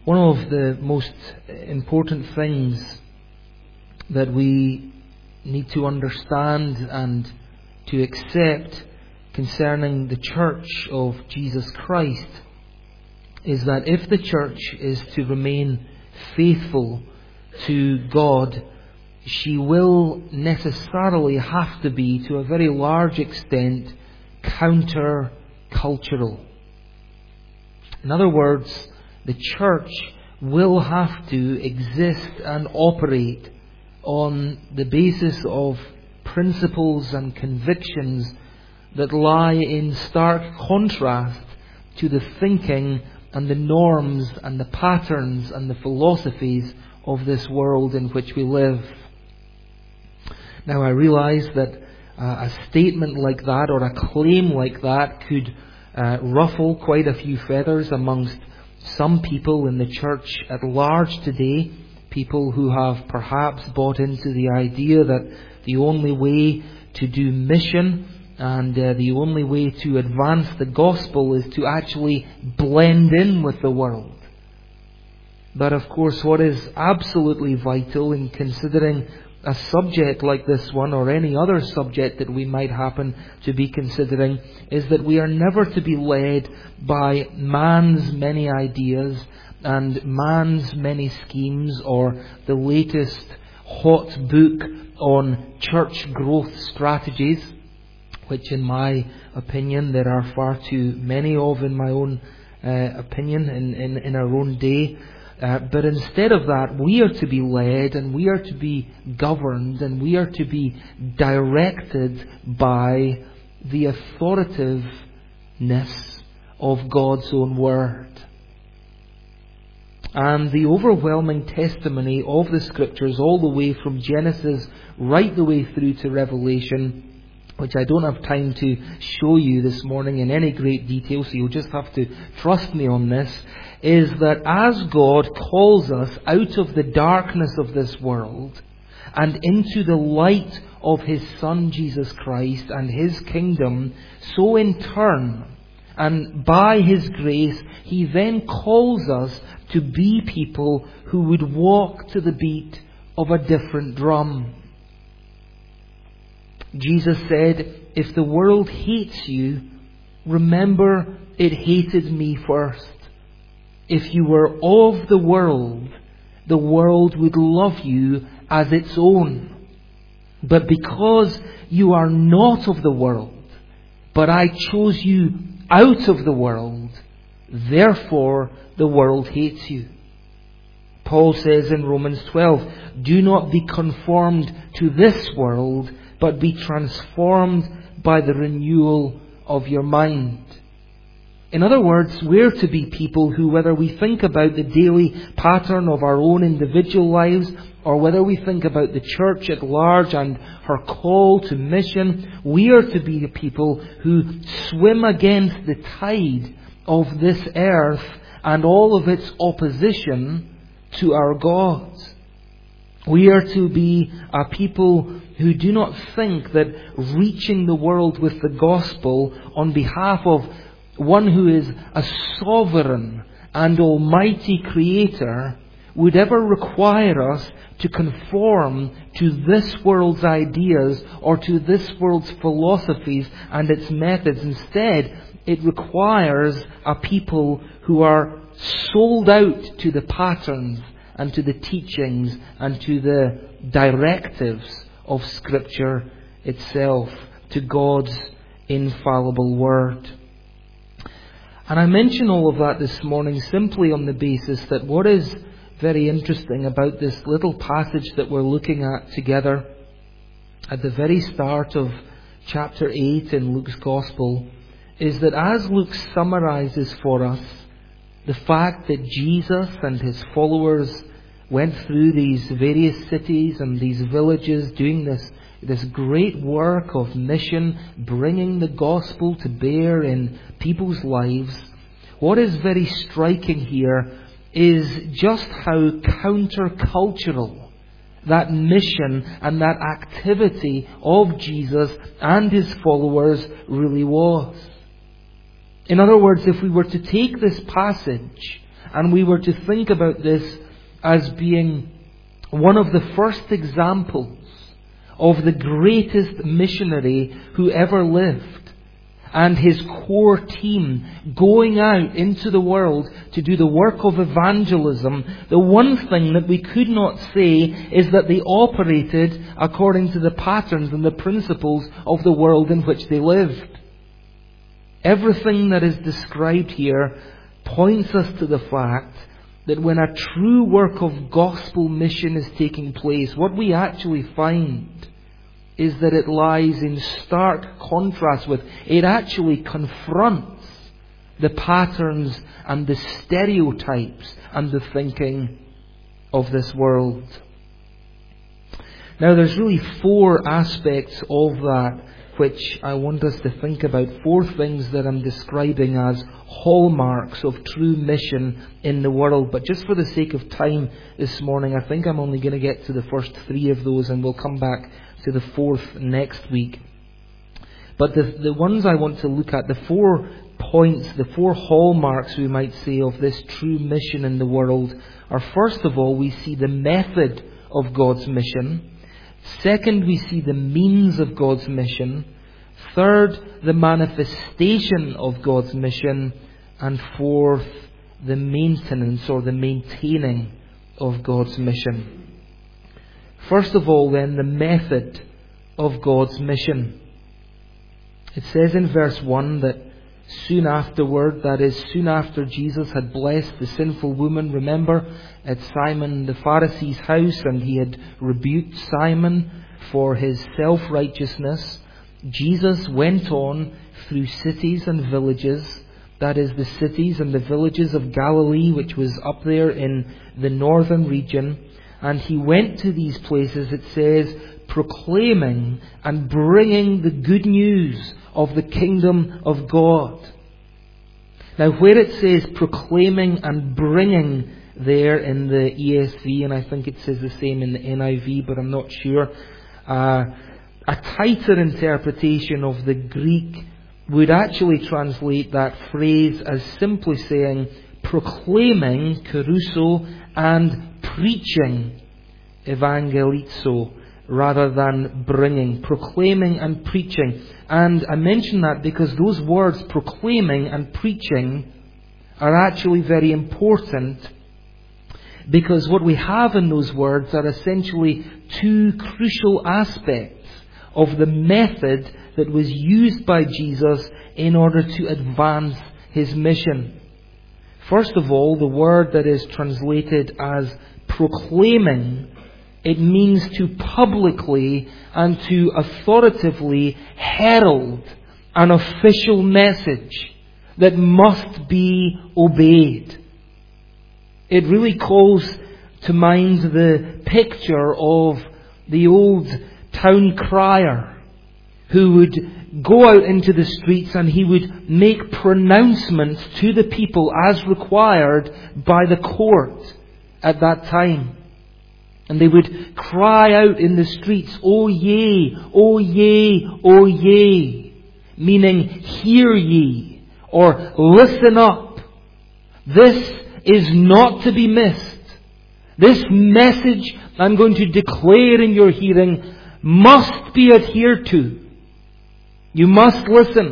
One of the most important things that we need to understand and to accept concerning the Church of Jesus Christ is that if the Church is to remain faithful to God, she will necessarily have to be, to a very large extent, counter-cultural. In other words, the Church will have to exist and operate on the basis of principles and convictions that lie in stark contrast to the thinking and the norms and the patterns and the philosophies of this world in which we live. Now, I realise that a statement like that or a claim like that could ruffle quite a few feathers amongst some people in the church at large today, people who have perhaps bought into the idea that the only way to do mission and the only way to advance the gospel is to actually blend in with the world. But of course, what is absolutely vital in considering a subject like this one or any other subject that we might happen to be considering is that we are never to be led by man's many ideas and man's many schemes or the latest hot book on church growth strategies, which in my opinion there are far too many of in my own opinion in our own day. But instead of that, we are to be led and we are to be governed and we are to be directed by the authoritativeness of God's own Word. And the overwhelming testimony of the Scriptures all the way from Genesis right the way through to Revelation, which I don't have time to show you this morning in any great detail, so you'll just have to trust me on this, is that as God calls us out of the darkness of this world and into the light of His Son Jesus Christ and His kingdom, so in turn and by His grace, He then calls us to be people who would walk to the beat of a different drum. Jesus said, "If the world hates you, remember it hated me first. If you were of the world would love you as its own. But because you are not of the world, but I chose you out of the world, therefore the world hates you." Paul says in Romans 12, "Do not be conformed to this world, but be transformed by the renewal of your mind." In other words, we're to be people who, whether we think about the daily pattern of our own individual lives, or whether we think about the church at large and her call to mission, we are to be a people who swim against the tide of this earth and all of its opposition to our God. We are to be a people who do not think that reaching the world with the gospel on behalf of one who is a sovereign and almighty creator would ever require us to conform to this world's ideas or to this world's philosophies and its methods. Instead, it requires a people who are sold out to the patterns and to the teachings and to the directives of Scripture itself, to God's infallible Word. And I mention all of that this morning simply on the basis that what is very interesting about this little passage that we're looking at together at the very start of chapter 8 in Luke's Gospel is that as Luke summarizes for us the fact that Jesus and His followers went through these various cities and these villages doing this great work of mission, bringing the gospel to bear in people's lives, what is very striking here is just how countercultural that mission and that activity of Jesus and His followers really was. In other words, if we were to take this passage and we were to think about this as being one of the first examples of the greatest missionary who ever lived, and his core team going out into the world to do the work of evangelism, the one thing that we could not say is that they operated according to the patterns and the principles of the world in which they lived. Everything that is described here points us to the fact that when a true work of gospel mission is taking place, what we actually find is that it lies in stark contrast with, it actually confronts the patterns and the stereotypes and the thinking of this world. Now there's really 4 aspects of that which I want us to think about. 4 things that I'm describing as hallmarks of true mission in the world. But just for the sake of time this morning, I think I'm only going to get to the first 3 of those, and we'll come back to the 4th next week. But the ones I want to look at, the 4 points, the 4 hallmarks, we might say, of this true mission in the world are, first of all, we see the method of God's mission. Second, we see the means of God's mission. Third, the manifestation of God's mission. And fourth, the maintenance or the maintaining of God's mission. First of all, then, the method of God's mission. It says in verse 1 that soon afterward, that is, soon after Jesus had blessed the sinful woman, remember, at Simon the Pharisee's house, and he had rebuked Simon for his self-righteousness, Jesus went on through cities and villages, that is, the cities and the villages of Galilee, which was up there in the northern region. And he went to these places, it says, proclaiming and bringing the good news of the kingdom of God. Now, where it says proclaiming and bringing there in the ESV, and I think it says the same in the NIV, but I'm not sure, a tighter interpretation of the Greek would actually translate that phrase as simply saying proclaiming, keruso, and preaching, evangelizo, rather than bringing. Proclaiming and preaching. And I mention that because those words, proclaiming and preaching, are actually very important, because what we have in those words are essentially 2 crucial aspects of the method that was used by Jesus in order to advance his mission. First of all, the word that is translated as proclaiming, it means to publicly and to authoritatively herald an official message that must be obeyed. It really calls to mind the picture of the old town crier who would go out into the streets and he would make pronouncements to the people as required by the court at that time. And they would cry out in the streets, "O ye, O ye, O ye," meaning hear ye, or listen up. This is not to be missed. This message I'm going to declare in your hearing must be adhered to. You must listen.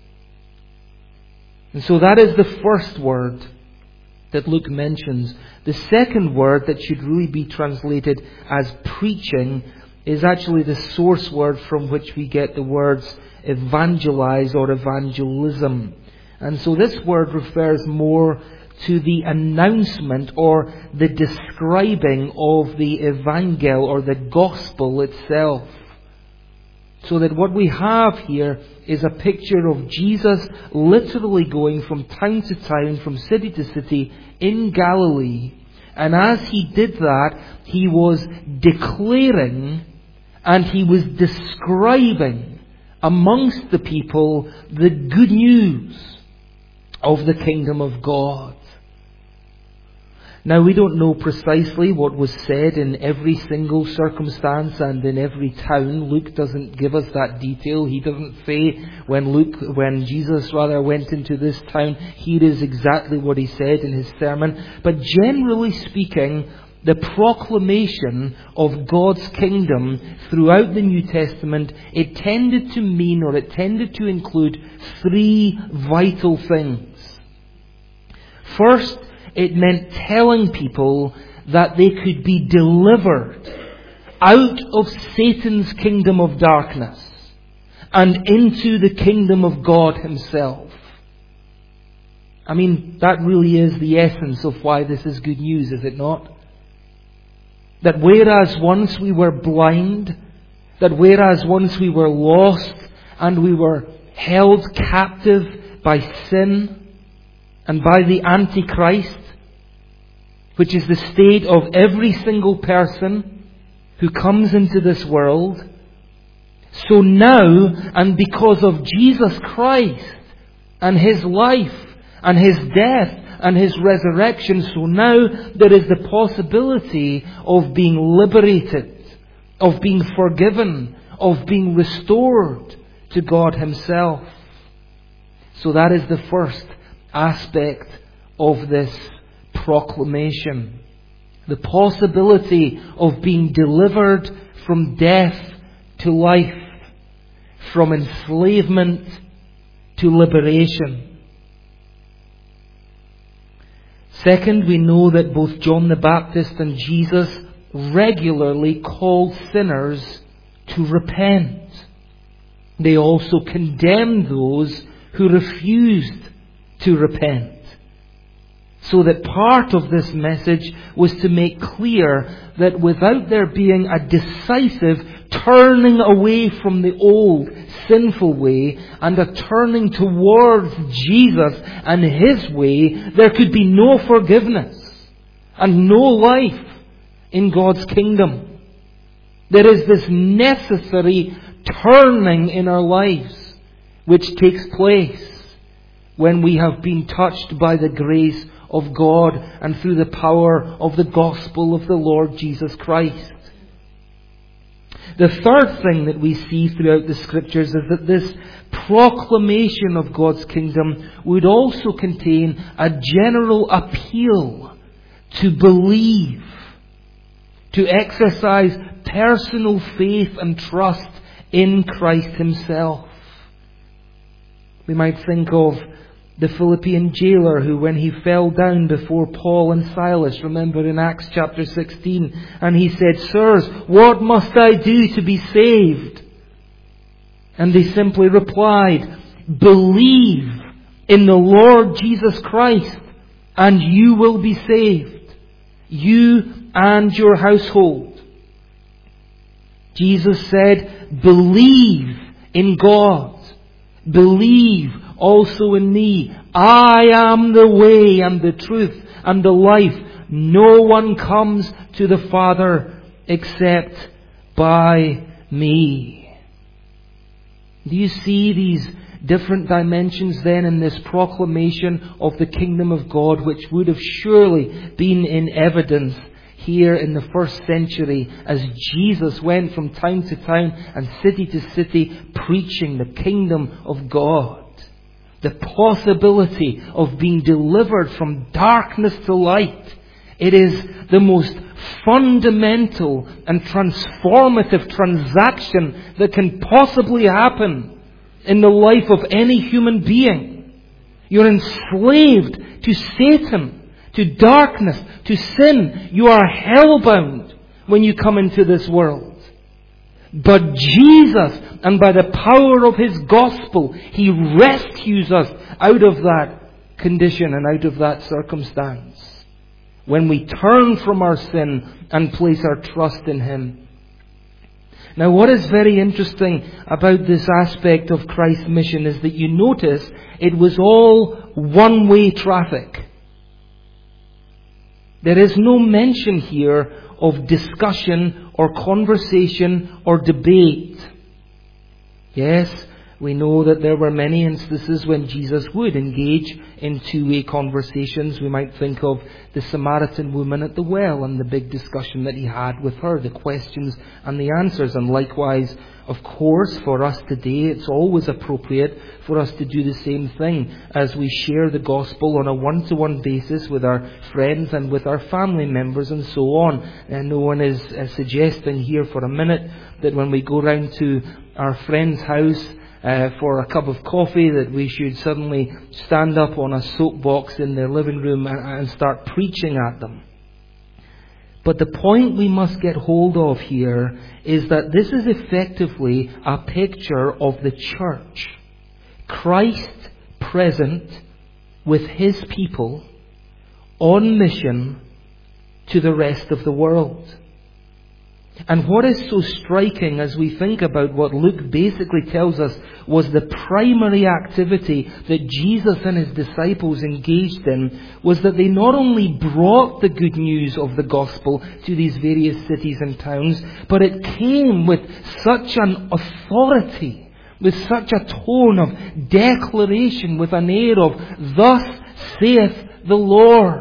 And so that is the first word that Luke mentions. The second word that should really be translated as preaching is actually the source word from which we get the words evangelize or evangelism. And so this word refers more to the announcement or the describing of the evangel or the gospel itself. So that what we have here is a picture of Jesus literally going from town to town, from city to city in Galilee. And as he did that, he was declaring and he was describing amongst the people the good news of the kingdom of God. Now, we don't know precisely what was said in every single circumstance and in every town. Luke doesn't give us that detail. He doesn't say when Jesus went into this town, here is exactly what he said in his sermon. But generally speaking, the proclamation of God's kingdom throughout the New Testament, it tended to include three vital things. First, it meant telling people that they could be delivered out of Satan's kingdom of darkness and into the kingdom of God himself. I mean, that really is the essence of why this is good news, is it not? That whereas once we were blind, that whereas once we were lost and we were held captive by sin and by the Antichrist, which is the state of every single person who comes into this world, so now, and because of Jesus Christ and His life and His death and His resurrection, so now there is the possibility of being liberated, of being forgiven, of being restored to God Himself. So that is the first aspect of this proclamation. The possibility of being delivered from death to life, from enslavement to liberation. Second, we know that both John the Baptist and Jesus regularly called sinners to repent. They also condemned those who refused to repent. So that part of this message was to make clear that without there being a decisive turning away from the old sinful way and a turning towards Jesus and His way, there could be no forgiveness and no life in God's kingdom. There is this necessary turning in our lives which takes place when we have been touched by the grace of God and through the power of the gospel of the Lord Jesus Christ. The third thing that we see throughout the Scriptures is that this proclamation of God's kingdom would also contain a general appeal to believe, to exercise personal faith and trust in Christ Himself. We might think of the Philippian jailer who, when he fell down before Paul and Silas, remember in Acts chapter 16, and he said, "Sirs, what must I do to be saved?" And they simply replied, "Believe in the Lord Jesus Christ, and you will be saved, you and your household." Jesus said, "Believe in God. Believe also in me. I am the way and the truth and the life. No one comes to the Father except by me." Do you see these different dimensions then in this proclamation of the kingdom of God, which would have surely been in evidence here in the first century as Jesus went from town to town and city to city preaching the kingdom of God? The possibility of being delivered from darkness to light. It is the most fundamental and transformative transaction that can possibly happen in the life of any human being. You're enslaved to Satan, to darkness, to sin. You are hellbound when you come into this world. But Jesus, and by the power of His gospel, He rescues us out of that condition and out of that circumstance when we turn from our sin and place our trust in Him. Now, what is very interesting about this aspect of Christ's mission is that you notice it was all one-way traffic. There is no mention here of discussion or conversation or debate. Yes, We know that there were many instances when Jesus would engage in two-way conversations. We might think of the Samaritan woman at the well and the big discussion that he had with her, the questions and the answers. And likewise, of course, for us today, it's always appropriate for us to do the same thing as we share the gospel on a one-to-one basis with our friends and with our family members and so on. And no one is suggesting here for a minute that when we go round to our friend's house for a cup of coffee that we should suddenly stand up on a soapbox in their living room and start preaching at them. But the point we must get hold of here is that this is effectively a picture of the church. Christ present with His people on mission to the rest of the world. And what is so striking as we think about what Luke basically tells us was the primary activity that Jesus and His disciples engaged in was that they not only brought the good news of the gospel to these various cities and towns, but it came with such an authority, with such a tone of declaration, with an air of, "Thus saith the Lord."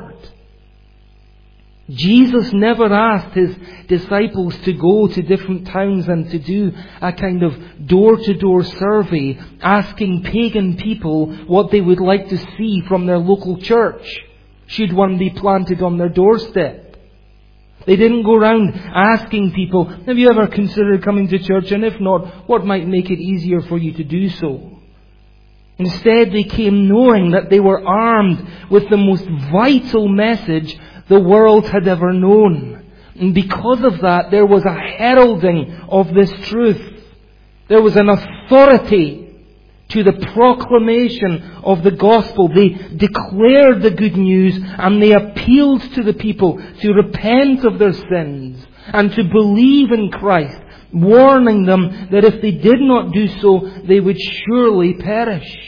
Jesus never asked His disciples to go to different towns and to do a kind of door-to-door survey, asking pagan people what they would like to see from their local church, should one be planted on their doorstep. They didn't go around asking people, "Have you ever considered coming to church? And if not, what might make it easier for you to do so?" Instead, they came knowing that they were armed with the most vital message the world had ever known. And because of that, there was a heralding of this truth. There was an authority to the proclamation of the gospel. They declared the good news and they appealed to the people to repent of their sins and to believe in Christ, warning them that if they did not do so, they would surely perish.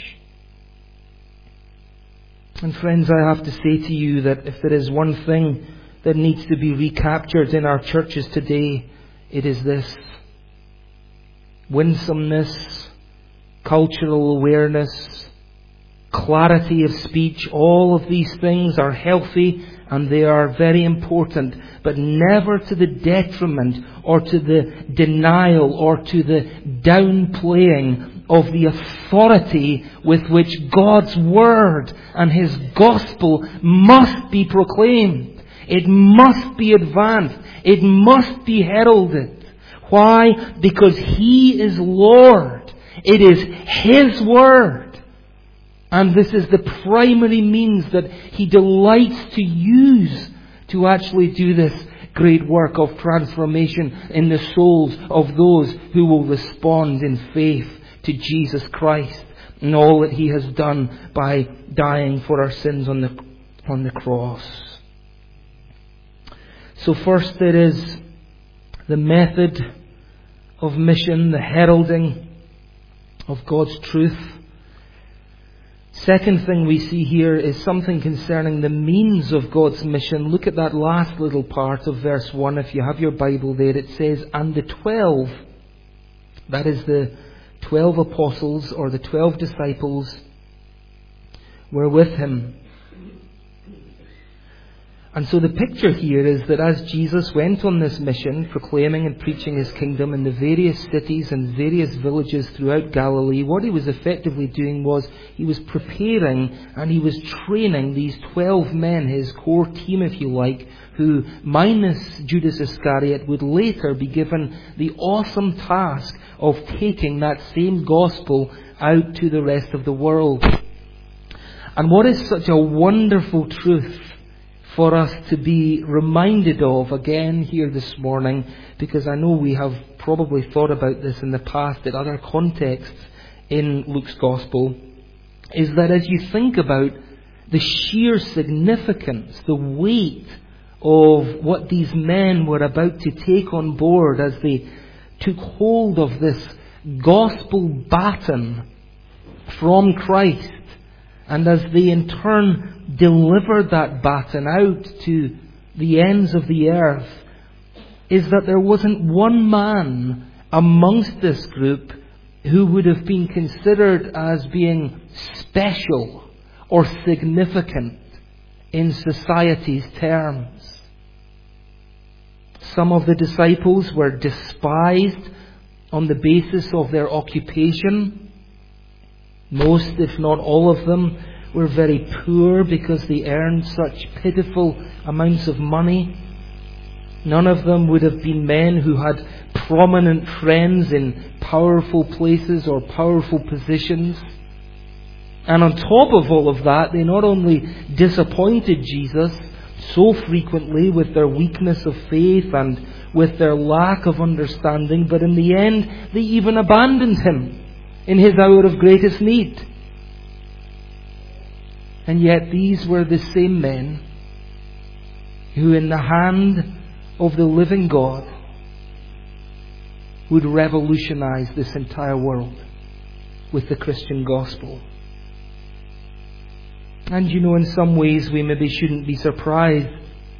And friends, I have to say to you that if there is one thing that needs to be recaptured in our churches today, it is this. Winsomeness, cultural awareness, clarity of speech, all of these things are healthy and they are very important, but never to the detriment or to the denial or to the downplaying of the authority with which God's Word and His Gospel must be proclaimed. It must be advanced. It must be heralded. Why? Because He is Lord. It is His Word. And this is the primary means that He delights to use to actually do this great work of transformation in the souls of those who will respond in faith to Jesus Christ and all that He has done by dying for our sins on the cross. So first there is the method of mission, the heralding of God's truth. Second thing we see here is something concerning the means of God's mission. Look at that last little part of verse 1. If you have your Bible there, it says, "And the 12," that is the 12 apostles or the 12 disciples, "were with Him." And so the picture here is that as Jesus went on this mission, proclaiming and preaching His kingdom in the various cities and various villages throughout Galilee, what He was effectively doing was He was preparing and He was training these 12 men, His core team if you like, who, minus Judas Iscariot, would later be given the awesome task of taking that same gospel out to the rest of the world. And what is such a wonderful truth for us to be reminded of again here this morning, because I know we have probably thought about this in the past in other contexts in Luke's Gospel, is that as you think about the sheer significance, the weight of what these men were about to take on board as they took hold of this gospel baton from Christ, and as they in turn delivered that baton out to the ends of the earth, is that there wasn't one man amongst this group who would have been considered as being special or significant in society's terms. Some of the disciples were despised on the basis of their occupation. Most, if not all of them, were very poor because they earned such pitiful amounts of money. None of them would have been men who had prominent friends in powerful places or powerful positions. And on top of all of that, they not only disappointed Jesus so frequently with their weakness of faith and with their lack of understanding, but in the end, they even abandoned Him in His hour of greatest need. And yet these were the same men who, in the hand of the living God, would revolutionize this entire world with the Christian gospel. And in some ways we maybe shouldn't be surprised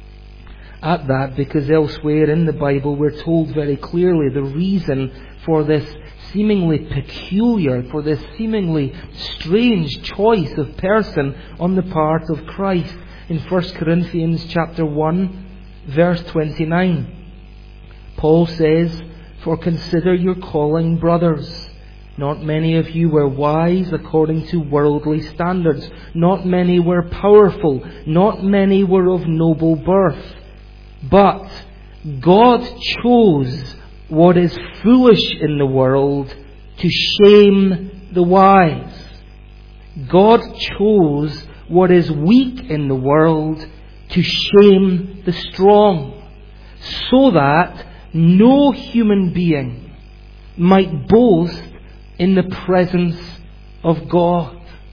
at that, because elsewhere in the Bible we're told very clearly the reason for this seemingly peculiar, for this seemingly strange choice of person on the part of Christ. In 1 Corinthians chapter 1, verse 29, Paul says, "For consider your calling, brothers. Not many of you were wise according to worldly standards. Not many were powerful. Not many were of noble birth. But God chose what is foolish in the world to shame the wise. God chose what is weak in the world to shame the strong, so that no human being might boast in the presence of God."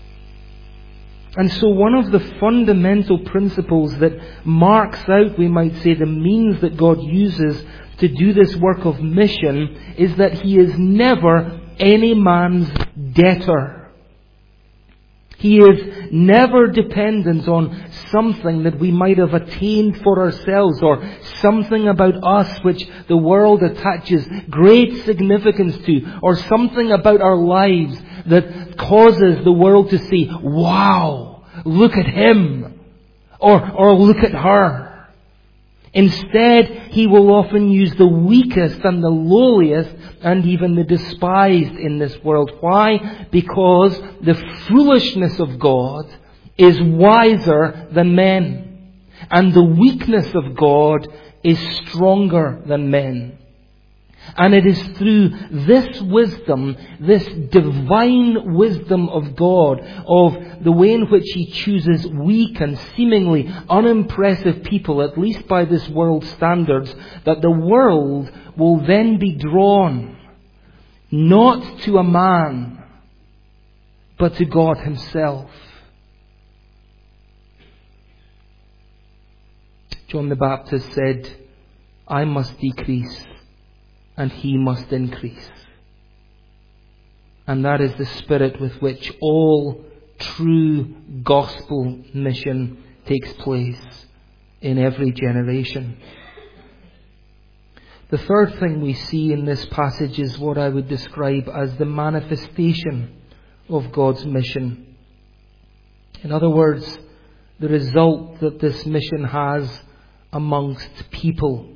And so one of the fundamental principles that marks out, we might say, the means that God uses to do this work of mission is that He is never any man's debtor. He is never dependent on something that we might have attained for ourselves, or something about us which the world attaches great significance to, or something about our lives that causes the world to say, "Wow, look at him," or "Look at her." Instead, He will often use the weakest and the lowliest and even the despised in this world. Why? Because the foolishness of God is wiser than men, and the weakness of God is stronger than men. And it is through this wisdom, this divine wisdom of God, of the way in which He chooses weak and seemingly unimpressive people, at least by this world's standards, that the world will then be drawn not to a man, but to God Himself. John the Baptist said, "I must decrease and He must increase." And that is the spirit with which all true gospel mission takes place in every generation. The third thing we see in this passage is what I would describe as the manifestation of God's mission. In other words, the result that this mission has amongst people.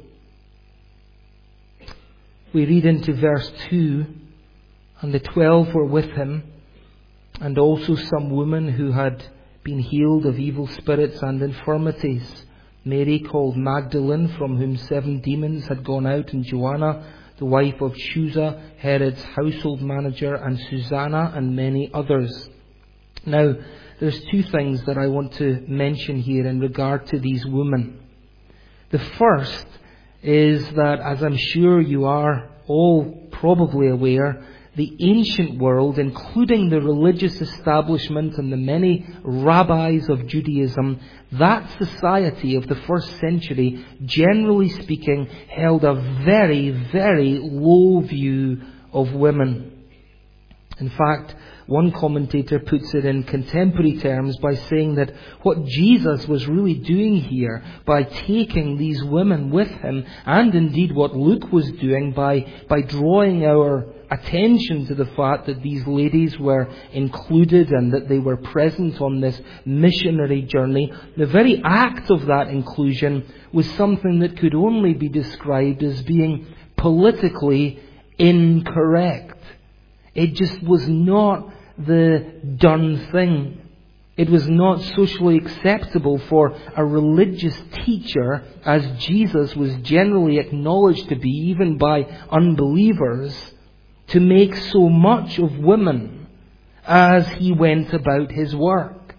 We read into verse 2, "And the 12 were with Him, and also some women who had been healed of evil spirits and infirmities. Mary called Magdalene, from whom 7 demons had gone out, and Joanna, the wife of Chuza, Herod's household manager, and Susanna, and many others." Now, there's 2 things that I want to mention here in regard to these women. The first is that, as I'm sure you are all probably aware, the ancient world, including the religious establishment and the many rabbis of Judaism, that society of the first century, generally speaking, held a very, very low view of women. In fact, one commentator puts it in contemporary terms by saying that what Jesus was really doing here by taking these women with Him, and indeed what Luke was doing by drawing our attention to the fact that these ladies were included and that they were present on this missionary journey, the very act of that inclusion was something that could only be described as being politically incorrect. It just was not the done thing. It was not socially acceptable for a religious teacher, as Jesus was generally acknowledged to be even by unbelievers, to make so much of women as he went about his work.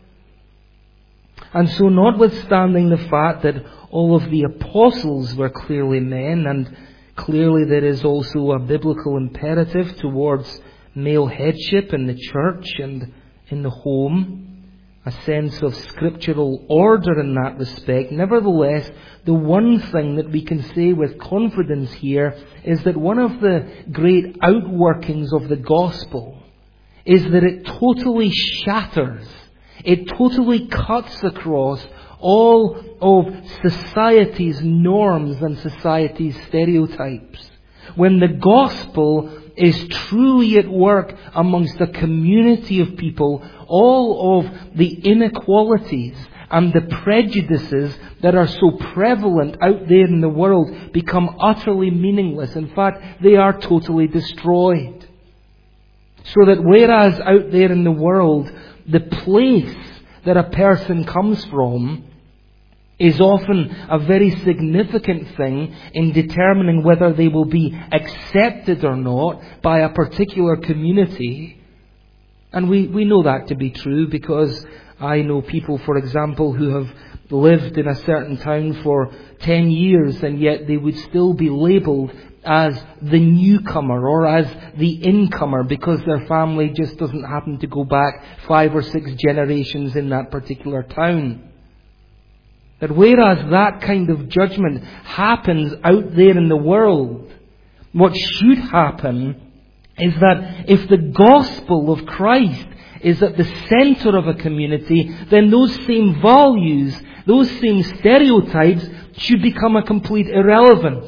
And so, notwithstanding the fact that all of the apostles were clearly men, and clearly there is also a biblical imperative towards male headship in the church and in the home, a sense of scriptural order in that respect. Nevertheless, the one thing that we can say with confidence here is that one of the great outworkings of the gospel is that it totally shatters, it totally cuts across all of society's norms and society's stereotypes. When the gospel is truly at work amongst a community of people, all of the inequalities and the prejudices that are so prevalent out there in the world become utterly meaningless. In fact, they are totally destroyed. So that whereas out there in the world, the place that a person comes from is often a very significant thing in determining whether they will be accepted or not by a particular community. And we know that to be true, because I know people, for example, who have lived in a certain town for 10 years and yet they would still be labelled as the newcomer or as the incomer because their family just doesn't happen to go back 5 or 6 generations in that particular town. That whereas that kind of judgment happens out there in the world, what should happen is that if the gospel of Christ is at the center of a community, then those same values, those same stereotypes should become a complete irrelevance.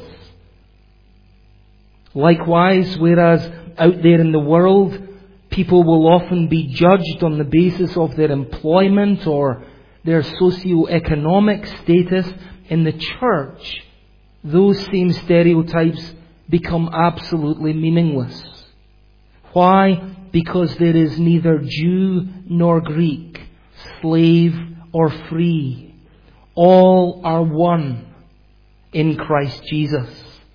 Likewise, whereas out there in the world, people will often be judged on the basis of their employment or their socio-economic status, in the church, those same stereotypes become absolutely meaningless. Why? Because there is neither Jew nor Greek, slave or free. All are one in Christ Jesus.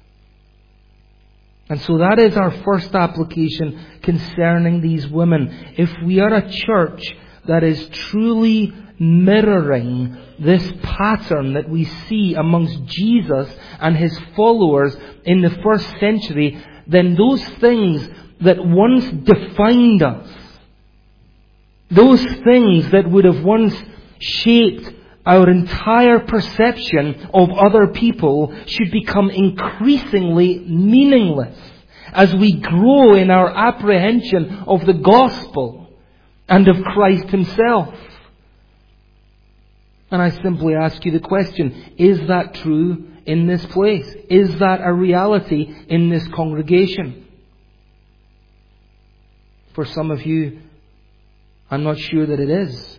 And so that is our first application concerning these women. If we are a church that is truly mirroring this pattern that we see amongst Jesus and His followers in the first century, then those things that once defined us, those things that would have once shaped our entire perception of other people should become increasingly meaningless as we grow in our apprehension of the gospel and of Christ Himself. And I simply ask you the question, is that true in this place? Is that a reality in this congregation? For some of you, I'm not sure that it is.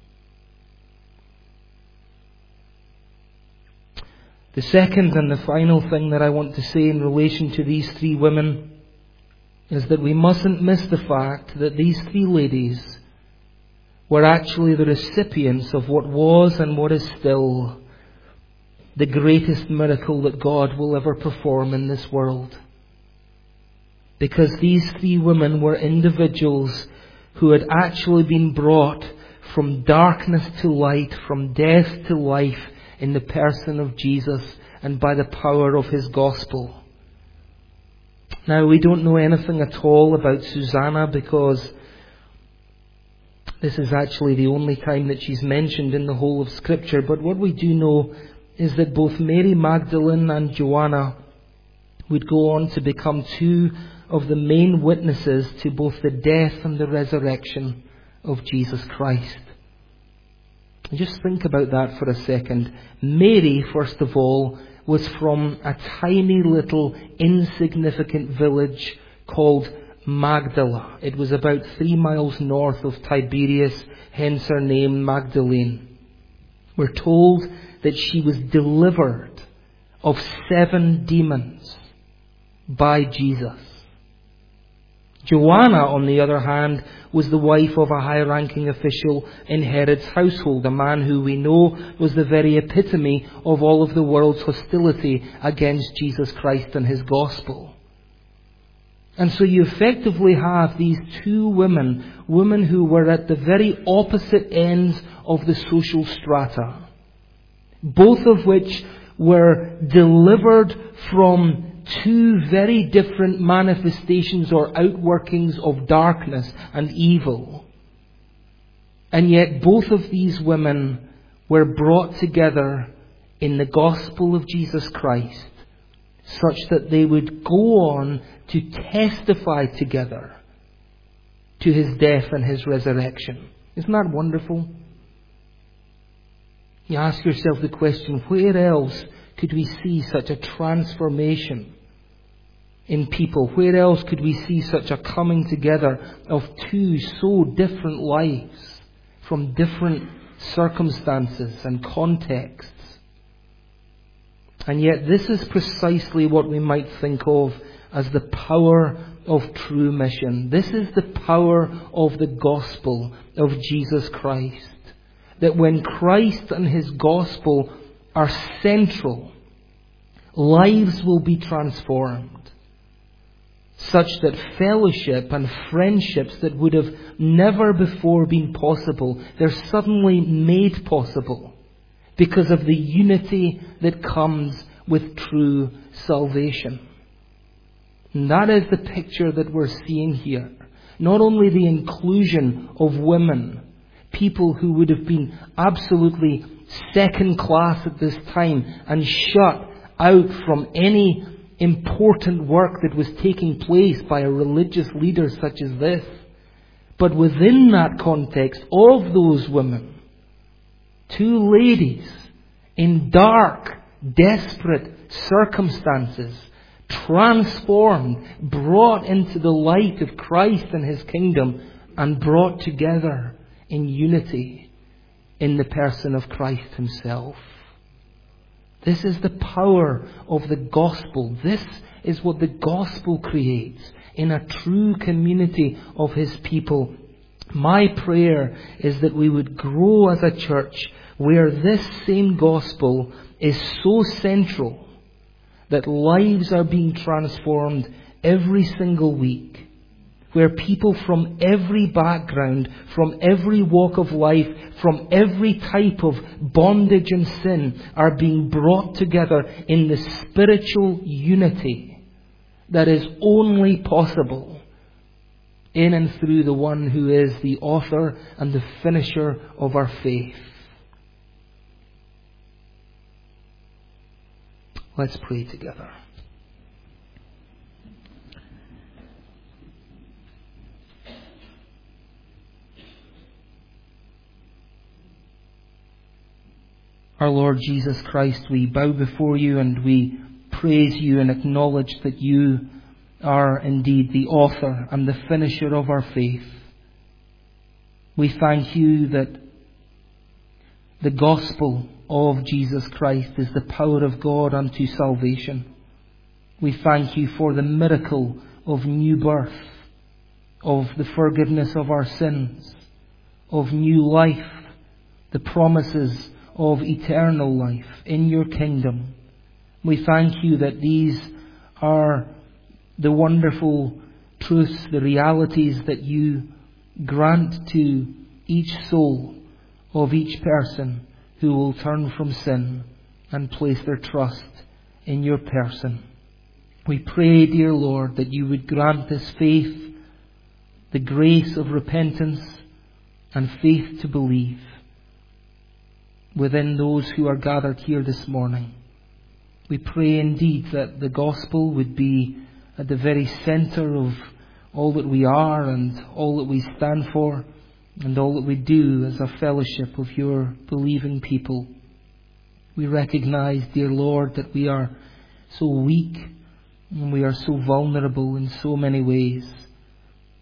The second and the final thing that I want to say in relation to these 3 women is that we mustn't miss the fact that these 3 ladies were actually the recipients of what was and what is still the greatest miracle that God will ever perform in this world. Because these 3 women were individuals who had actually been brought from darkness to light, from death to life in the person of Jesus and by the power of His gospel. Now, we don't know anything at all about Susanna because this is actually the only time that she's mentioned in the whole of Scripture. But what we do know is that both Mary Magdalene and Joanna would go on to become 2 of the main witnesses to both the death and the resurrection of Jesus Christ. And just think about that for a second. Mary, first of all, was from a tiny little insignificant village called Magdala. It was about 3 miles north of Tiberias, hence her name Magdalene. We're told that she was delivered of 7 demons by Jesus. Joanna, on the other hand, was the wife of a high-ranking official in Herod's household, a man who we know was the very epitome of all of the world's hostility against Jesus Christ and His gospel. And so you effectively have these 2 women who were at the very opposite ends of the social strata, both of which were delivered from 2 very different manifestations or outworkings of darkness and evil. And yet both of these women were brought together in the gospel of Jesus Christ, such that they would go on to testify together to His death and His resurrection. Isn't that wonderful? You ask yourself the question, where else could we see such a transformation in people? Where else could we see such a coming together of 2 so different lives from different circumstances and contexts? And yet this is precisely what we might think of as the power of true mission. This is the power of the gospel of Jesus Christ. That when Christ and His gospel are central, lives will be transformed, such that fellowship and friendships that would have never before been possible, they're suddenly made possible because of the unity that comes with true salvation. And that is the picture that we're seeing here. Not only the inclusion of women, people who would have been absolutely second class at this time and shut out from any important work that was taking place by a religious leader such as this. But within that context of those women, 2 ladies in dark, desperate circumstances, transformed, brought into the light of Christ and His kingdom, and brought together in unity in the person of Christ Himself. This is the power of the gospel. This is what the gospel creates in a true community of His people. My prayer is that we would grow as a church where this same gospel is so central that lives are being transformed every single week, where people from every background, from every walk of life, from every type of bondage and sin are being brought together in the spiritual unity that is only possible in and through the one who is the author and the finisher of our faith. Let's pray together. Our Lord Jesus Christ, we bow before You and we praise You and acknowledge that You are indeed the author and the finisher of our faith. We thank You that the gospel of Jesus Christ is the power of God unto salvation. We thank You for the miracle of new birth, of the forgiveness of our sins, of new life, the promises of eternal life in Your kingdom. We thank You that these are the wonderful truths, the realities that You grant to each soul of each person who will turn from sin and place their trust in Your person. We pray, dear Lord, that You would grant this faith, the grace of repentance and faith to believe within those who are gathered here this morning. We pray indeed that the gospel would be at the very centre of all that we are and all that we stand for and all that we do as a fellowship of Your believing people. We recognize, dear Lord, that we are so weak and we are so vulnerable in so many ways.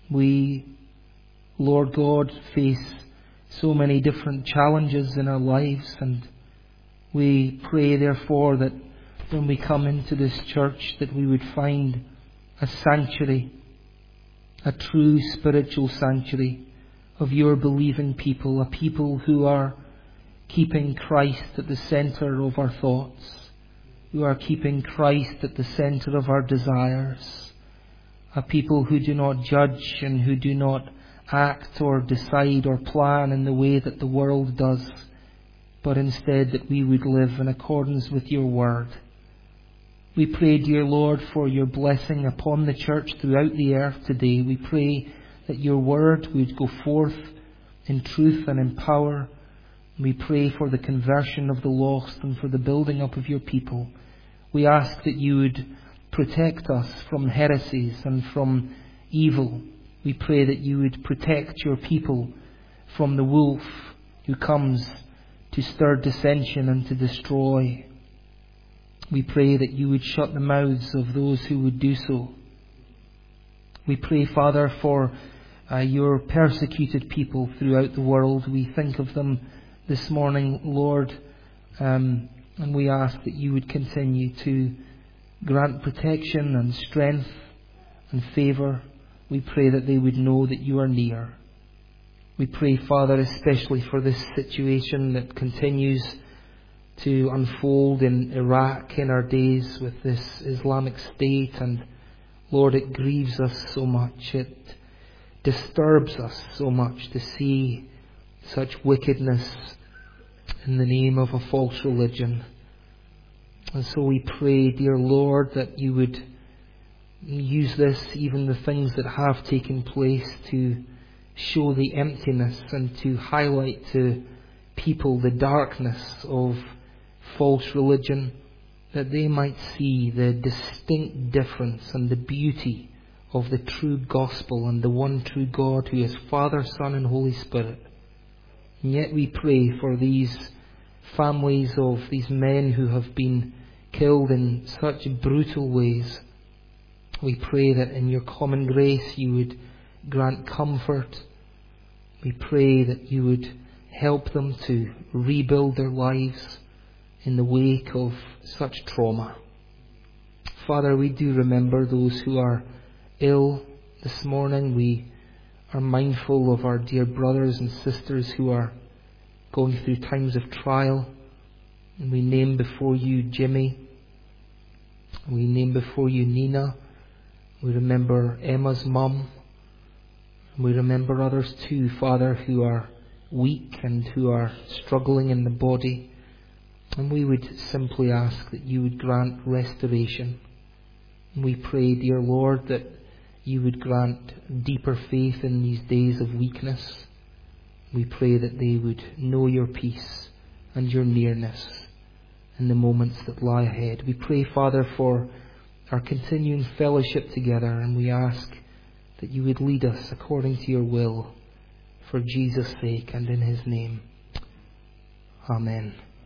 We, Lord God, face so many different challenges in our lives, and we pray therefore that when we come into this church that we would find a sanctuary, a true spiritual sanctuary of your believing people, a people who are keeping Christ at the centre of our thoughts, who are keeping Christ at the centre of our desires, a people who do not judge and who do not act or decide or plan in the way that the world does, but instead that we would live in accordance with your word. We pray, dear Lord, for your blessing upon the church throughout the earth today. We pray that your word would go forth in truth and in power. We pray for the conversion of the lost and for the building up of your people. We ask that you would protect us from heresies and from evil. We pray that you would protect your people from the wolf who comes to stir dissension and to destroy. We pray that you would shut the mouths of those who would do so. We pray, Father, for your persecuted people throughout the world. We think of them this morning, Lord, and we ask that you would continue to grant protection and strength and favour. We pray that they would know that you are near. We pray, Father, especially for this situation that continues to unfold in Iraq in our days with this Islamic State, and Lord, it grieves us so much, it disturbs us so much to see such wickedness in the name of a false religion. And so we pray, dear Lord, that you would use this, even the things that have taken place, to show the emptiness and to highlight to people the darkness of false religion, that they might see the distinct difference and the beauty of the true gospel and the one true God who is Father, Son and Holy Spirit. And yet we pray for these families of these men who have been killed in such brutal ways. We pray that in your common grace you would grant comfort. We pray that you would help them to rebuild their lives in the wake of such trauma. Father, we do remember those who are ill this morning. We are mindful of our dear brothers and sisters who are going through times of trial. And we name before you Jimmy. We name before you Nina. We remember Emma's mum. We remember others too, Father, who are weak and who are struggling in the body. And we would simply ask that you would grant restoration. And we pray, dear Lord, that you would grant deeper faith in these days of weakness. We pray that they would know your peace and your nearness in the moments that lie ahead. We pray, Father, for our continuing fellowship together, and we ask that you would lead us according to your will, for Jesus' sake and in his name. Amen.